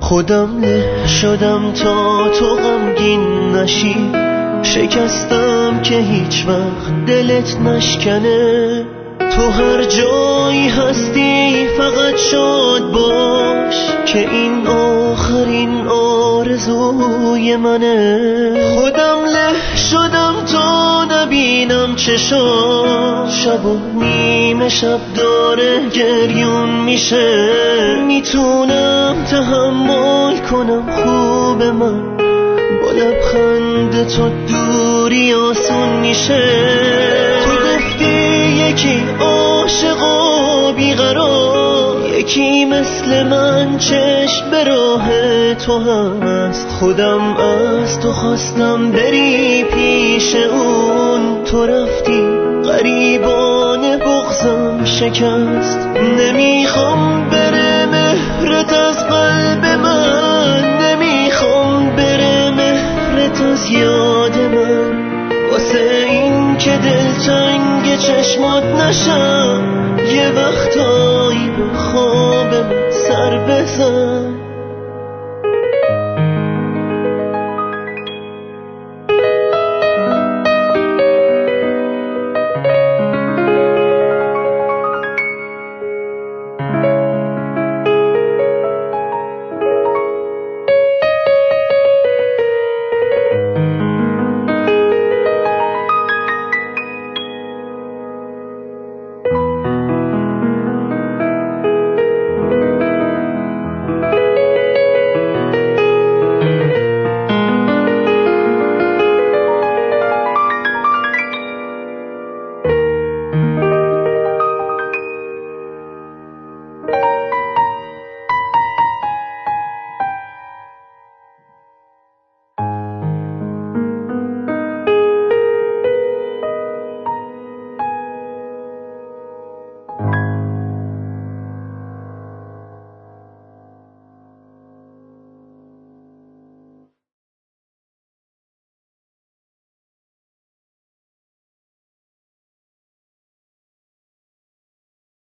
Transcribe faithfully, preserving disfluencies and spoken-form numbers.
خودم له شدم تا تو غمگین نشی، شکستم که هیچ وقت دلت نشکنه. تو هر جایی هستی فقط شاد باش که این آخرین آرزوی منه. خودم له شدم تا نبینم چشام، شب و نیمه شب داره گریون میشه. میتونم تحمل کنم خوب من، با لبخند تو دوری آسون میشه. تو گفتی یکی عاشق و بیقرار، یکی مثل من چشم به راه تو هست. خودم از تو خواستم بری پیش اون، تو رفتی غریبانه بغضم شکست. نمیخوام بره مهرت از قلب من، نمیخوام بره مهرت از یاد من. واسه این که دلتنگ چشمات نشم، یه وقتایی به خوابم سر بزن.